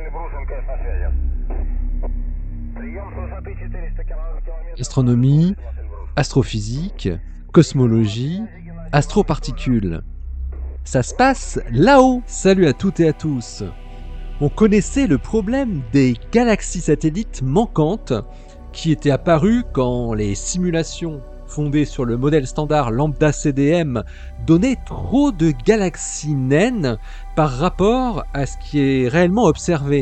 Astronomie, astrophysique, cosmologie, astroparticules. Ça se passe là-haut. Salut à toutes et à tous. On connaissait le problème des galaxies satellites manquantes qui étaient apparues quand les simulations fondées sur le modèle standard lambda CDM donnaient trop de galaxies naines par rapport à ce qui est réellement observé.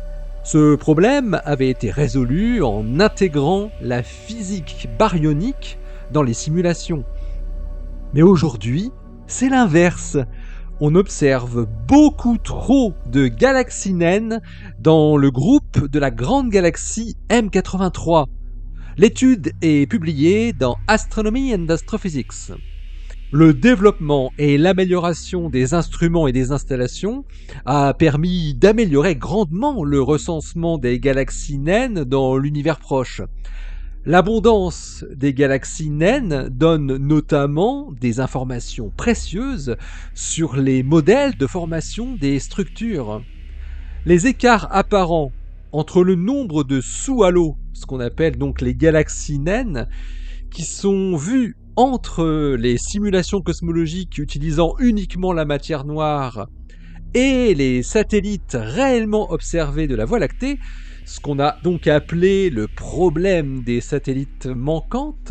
Ce problème avait été résolu en intégrant la physique baryonique dans les simulations. Mais aujourd'hui, c'est l'inverse. On observe beaucoup trop de galaxies naines dans le groupe de la grande galaxie M83. L'étude est publiée dans Astronomy and Astrophysics. Le développement et l'amélioration des instruments et des installations a permis d'améliorer grandement le recensement des galaxies naines dans l'univers proche. L'abondance des galaxies naines donne notamment des informations précieuses sur les modèles de formation des structures. Les écarts apparents entre le nombre de sous-halos, ce qu'on appelle donc les galaxies naines, qui sont vus entre les simulations cosmologiques utilisant uniquement la matière noire et les satellites réellement observés de la Voie lactée, ce qu'on a donc appelé le problème des satellites manquantes,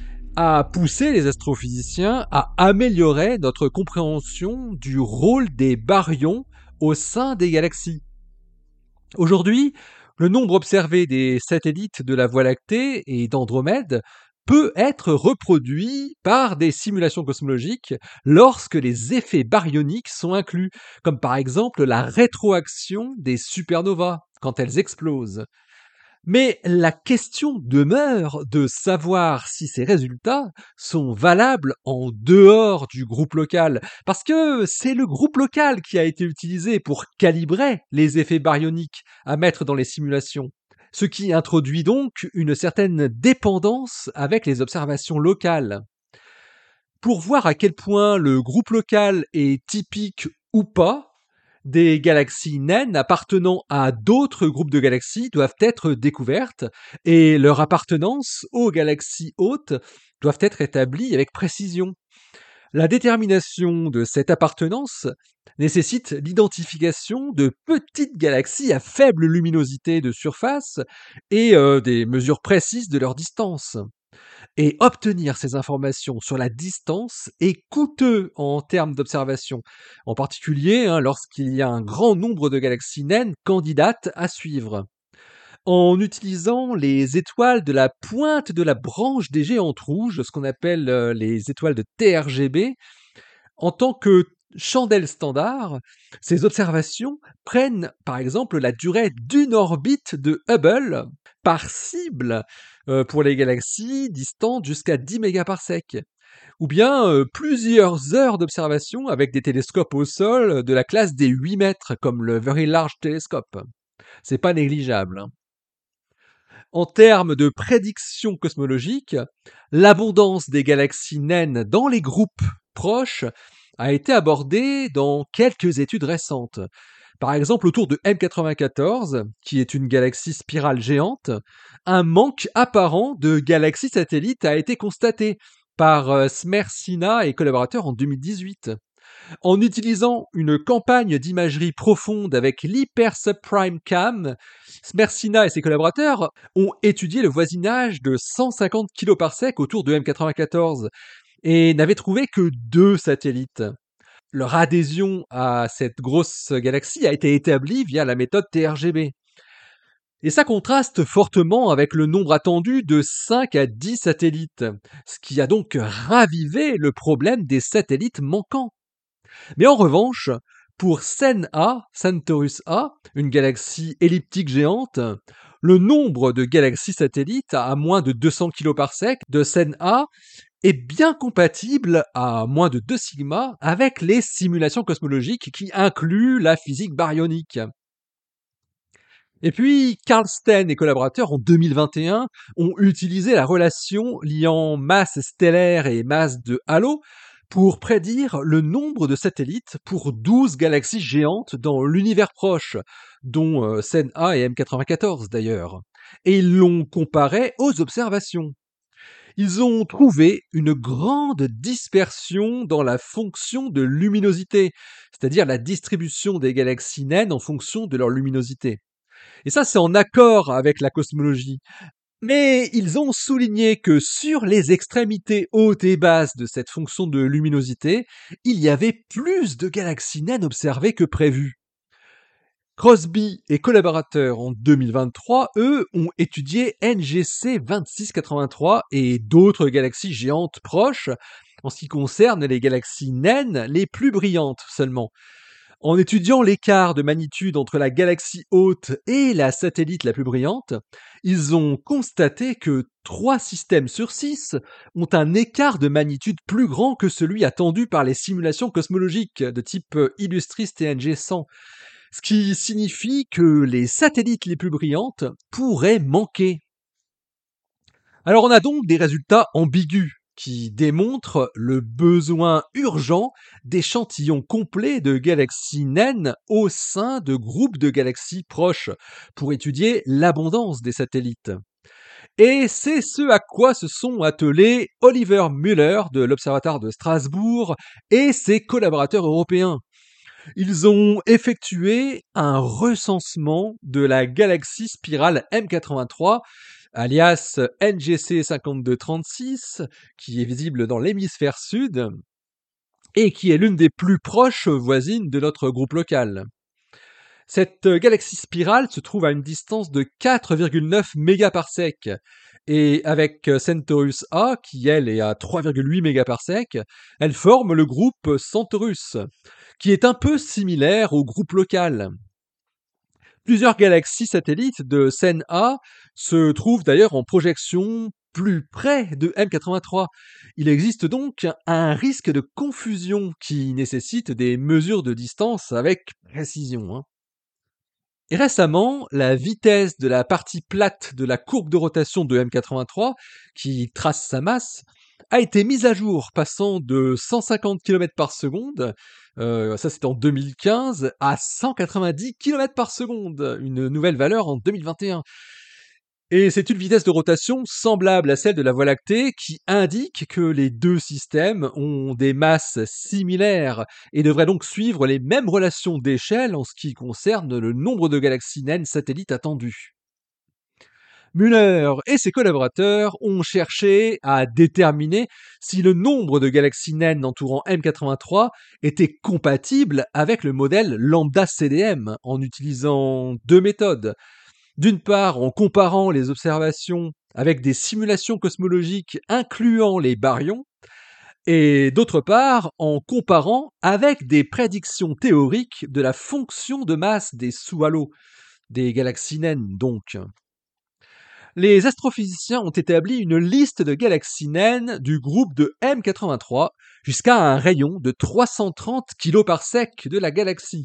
a poussé les astrophysiciens à améliorer notre compréhension du rôle des baryons au sein des galaxies. Aujourd'hui, le nombre observé des satellites de la Voie lactée et d'Andromède peut être reproduit par des simulations cosmologiques lorsque les effets baryoniques sont inclus, comme par exemple la rétroaction des supernovas quand elles explosent. Mais la question demeure de savoir si ces résultats sont valables en dehors du groupe local, parce que c'est le groupe local qui a été utilisé pour calibrer les effets baryoniques à mettre dans les simulations, ce qui introduit donc une certaine dépendance avec les observations locales. Pour voir à quel point le groupe local est typique ou pas, des galaxies naines appartenant à d'autres groupes de galaxies doivent être découvertes et leur appartenance aux galaxies hôtes doivent être établies avec précision. La détermination de cette appartenance nécessite l'identification de petites galaxies à faible luminosité de surface et des mesures précises de leur distance. Et obtenir ces informations sur la distance est coûteux en termes d'observation, en particulier lorsqu'il y a un grand nombre de galaxies naines candidates à suivre. En utilisant les étoiles de la pointe de la branche des géantes rouges, ce qu'on appelle les étoiles de TRGB, en tant que chandelle standard, ces observations prennent par exemple la durée d'une orbite de Hubble par cible pour les galaxies distantes jusqu'à 10 mégaparsecs, ou bien plusieurs heures d'observation avec des télescopes au sol de la classe des 8 mètres, comme le Very Large Telescope. C'est pas négligeable. En termes de prédiction cosmologique, l'abondance des galaxies naines dans les groupes proches a été abordée dans quelques études récentes. Par exemple, autour de M94, qui est une galaxie spirale géante, un manque apparent de galaxies satellites a été constaté par Smersina et collaborateurs en 2018. En utilisant une campagne d'imagerie profonde avec l'Hyper-Subprime Cam, Smersina et ses collaborateurs ont étudié le voisinage de 150 kPa autour de M94 et n'avaient trouvé que 2 satellites. Leur adhésion à cette grosse galaxie a été établie via la méthode TRGB. Et ça contraste fortement avec le nombre attendu de 5 à 10 satellites, ce qui a donc ravivé le problème des satellites manquants. Mais en revanche, pour Cen A, Centaurus A, une galaxie elliptique géante, le nombre de galaxies satellites à moins de 200 kPa de Cen A est bien compatible à moins de 2 sigma avec les simulations cosmologiques qui incluent la physique baryonique. Et puis, Carl Sten et collaborateurs en 2021 ont utilisé la relation liant masse stellaire et masse de halo pour prédire le nombre de satellites pour 12 galaxies géantes dans l'univers proche, dont SEN-A et M94 d'ailleurs. Et ils l'ont comparé aux observations. Ils ont trouvé une grande dispersion dans la fonction de luminosité, c'est-à-dire la distribution des galaxies naines en fonction de leur luminosité. Et ça, c'est en accord avec la cosmologie. Mais ils ont souligné que sur les extrémités hautes et basses de cette fonction de luminosité, il y avait plus de galaxies naines observées que prévu. Crosby et collaborateurs en 2023, eux, ont étudié NGC 2683 et d'autres galaxies géantes proches en ce qui concerne les galaxies naines les plus brillantes seulement. En étudiant l'écart de magnitude entre la galaxie haute et la satellite la plus brillante, ils ont constaté que 3 systèmes sur 6 ont un écart de magnitude plus grand que celui attendu par les simulations cosmologiques de type Illustris TNG 100, ce qui signifie que les satellites les plus brillantes pourraient manquer. Alors on a donc des résultats ambigus qui démontrent le besoin urgent d'échantillons complets de galaxies naines au sein de groupes de galaxies proches pour étudier l'abondance des satellites. Et c'est ce à quoi se sont attelés Oliver Müller de l'Observatoire de Strasbourg et ses collaborateurs européens. Ils ont effectué un recensement de la galaxie spirale M83, alias NGC 5236, qui est visible dans l'hémisphère sud et qui est l'une des plus proches voisines de notre groupe local. Cette galaxie spirale se trouve à une distance de 4,9 mégaparsecs. Et avec Centaurus A, qui elle est à 3,8 mégaparsecs, elle forme le groupe Centaurus, qui est un peu similaire au groupe local. Plusieurs galaxies satellites de SEN-A se trouvent d'ailleurs en projection plus près de M83. Il existe donc un risque de confusion qui nécessite des mesures de distance avec précision, hein. Et récemment, la vitesse de la partie plate de la courbe de rotation de M83, qui trace sa masse, a été mise à jour, passant de 150 km par seconde, ça c'était en 2015, à 190 km par seconde, une nouvelle valeur en 2021. Et c'est une vitesse de rotation semblable à celle de la Voie lactée qui indique que les deux systèmes ont des masses similaires et devraient donc suivre les mêmes relations d'échelle en ce qui concerne le nombre de galaxies naines satellites attendues. Müller et ses collaborateurs ont cherché à déterminer si le nombre de galaxies naines entourant M83 était compatible avec le modèle lambda CDM en utilisant deux méthodes. D'une part, en comparant les observations avec des simulations cosmologiques incluant les baryons, et d'autre part, en comparant avec des prédictions théoriques de la fonction de masse des sous-halos, des galaxies naines donc. Les astrophysiciens ont établi une liste de galaxies naines du groupe de M83 jusqu'à un rayon de 330 kPa de la galaxie.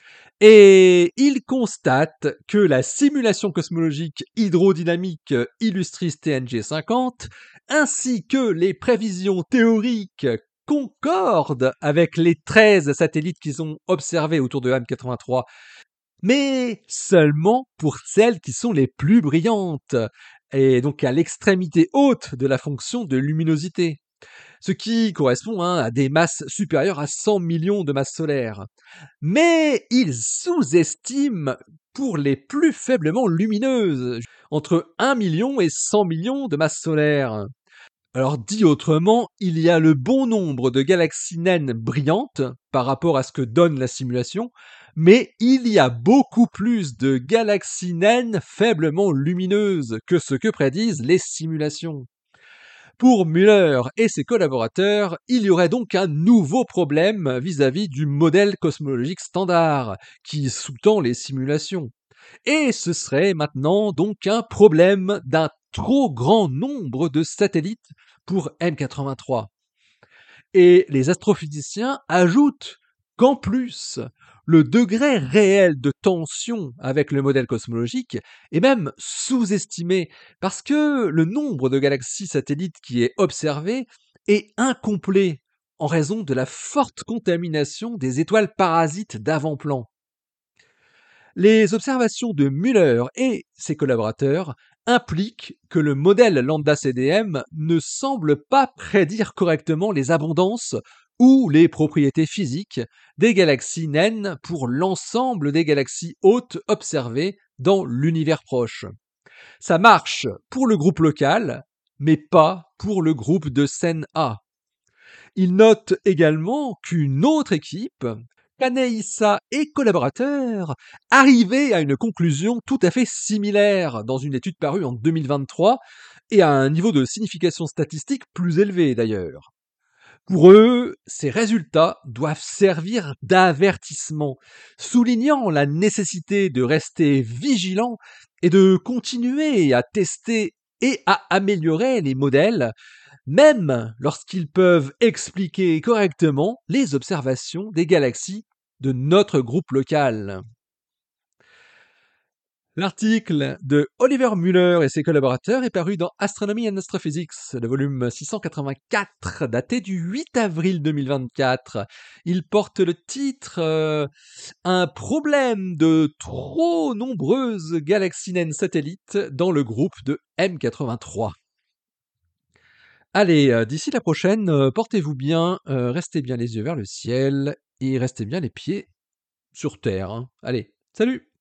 Et il constate que la simulation cosmologique hydrodynamique Illustris TNG 50 ainsi que les prévisions théoriques concordent avec les 13 satellites qu'ils ont observés autour de M83, mais seulement pour celles qui sont les plus brillantes, et donc à l'extrémité haute de la fonction de luminosité, ce qui correspond à des masses supérieures à 100 millions de masses solaires. Mais ils sous-estiment pour les plus faiblement lumineuses, entre 1 million et 100 millions de masses solaires. Alors dit autrement, il y a le bon nombre de galaxies naines brillantes par rapport à ce que donne la simulation, mais il y a beaucoup plus de galaxies naines faiblement lumineuses que ce que prédisent les simulations. Pour Müller et ses collaborateurs, il y aurait donc un nouveau problème vis-à-vis du modèle cosmologique standard qui sous-tend les simulations. Et ce serait maintenant donc un problème d'un trop grand nombre de satellites pour M83. Et les astrophysiciens ajoutent qu'en plus, le degré réel de tension avec le modèle cosmologique est même sous-estimé parce que le nombre de galaxies satellites qui est observé est incomplet en raison de la forte contamination des étoiles parasites d'avant-plan. Les observations de Müller et ses collaborateurs impliquent que le modèle lambda CDM ne semble pas prédire correctement les abondances ou les propriétés physiques des galaxies naines pour l'ensemble des galaxies hautes observées dans l'univers proche. Ça marche pour le groupe local, mais pas pour le groupe de scène A. Il note également qu'une autre équipe, Kaneissa et collaborateurs, arrivaient à une conclusion tout à fait similaire dans une étude parue en 2023 et à un niveau de signification statistique plus élevé d'ailleurs. Pour eux, ces résultats doivent servir d'avertissement, soulignant la nécessité de rester vigilant et de continuer à tester et à améliorer les modèles, même lorsqu'ils peuvent expliquer correctement les observations des galaxies de notre groupe local. L'article de Oliver Müller et ses collaborateurs est paru dans Astronomy and Astrophysics, le volume 684, daté du 8 avril 2024. Il porte le titre Un problème de trop nombreuses galaxies naines satellites dans le groupe de M83. Allez, d'ici la prochaine, portez-vous bien, restez bien les yeux vers le ciel et restez bien les pieds sur terre, hein. Allez, salut!